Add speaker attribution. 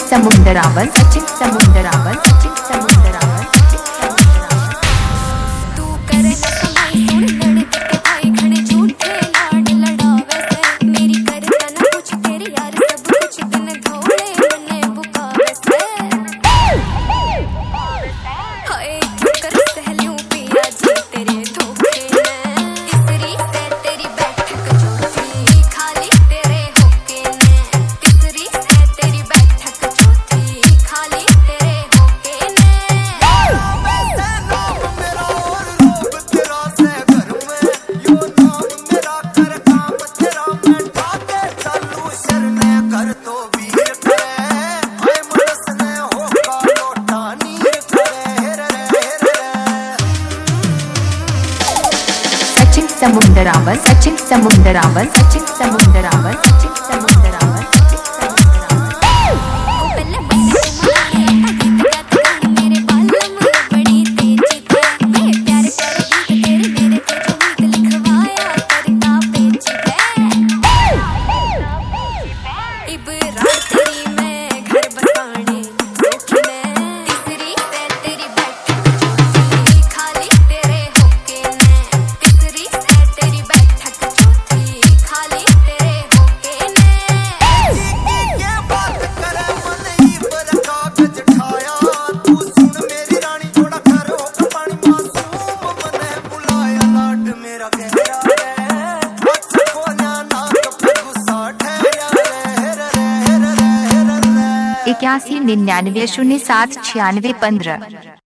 Speaker 1: समुंदरावर, सचिन समुंदरावर, सचिन समुंदरावर।
Speaker 2: तू करे ना कमाई सुन लड़ के भाई घने झूठे लाड लड़ावे से मेरी करता ना कुछ तेरे यार सब कुछ दिन धोले मने बुकावे से हाय तू कर सहलियों पिया जी तेरे धोखे ने तीसरी से तेरी बैठक चौथी खाली तेरे होके ने तीसरी से तेरी बैठक चौथी खाली तेरे होके ने
Speaker 1: सचिन समुंदरावर, सचिन समुंदरावर, सचिन समुंदरावर, सचिन समुंदरावर।
Speaker 2: मेरे बालों में बड़ी तेजी थे प्यारे प्यारे गीत तेरे मेरे पे जो गीत लिखवाया करता पेची पे इबरार तेरी मैं घर बसाने सोखी ने तीसरी से तेरी बैठक चौथी खाली तेरे होके ने तीसरी से तेरी बैठक चौथी खाली तेरे होके ने
Speaker 1: इक्यासी 99 07 96 15।